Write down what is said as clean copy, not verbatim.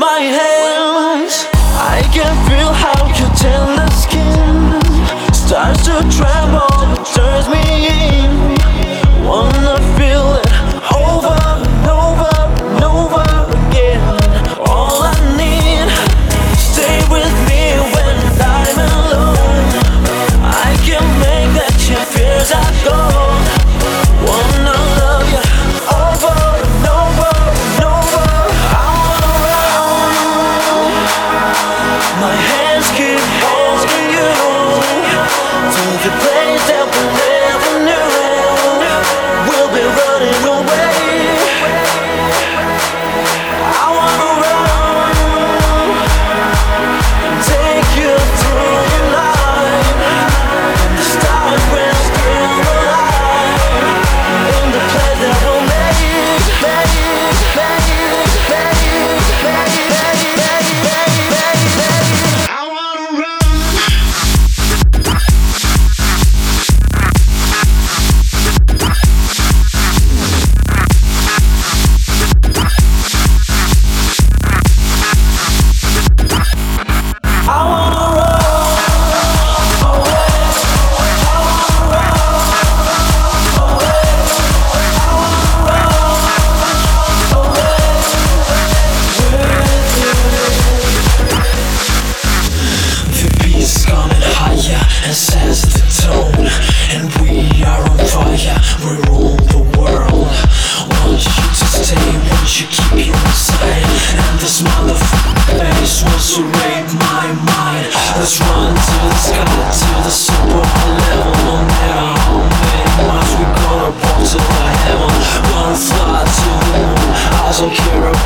my hands. I can feel how your tender skin starts to tremble, turns me in. Wanna feel it over and over and over again. All I need, stay with me when I'm alone. I can make that your fears are gone. Wanna love you over and over and over. I wanna run. My hands keep holding you to the place that we never knew. We'll be running away. I wanna run, take you through your life. And the stars will still alive in the place that we'll I wanna run. And sets the tone, and we are on fire. We rule the world. Want you to stay, want you keep you inside. And this motherfucking face wants to rape my mind. Let's run to the sky, to the super level. No matter how many miles we gonna walk to the heaven. Wanna fly to the moon, I don't care about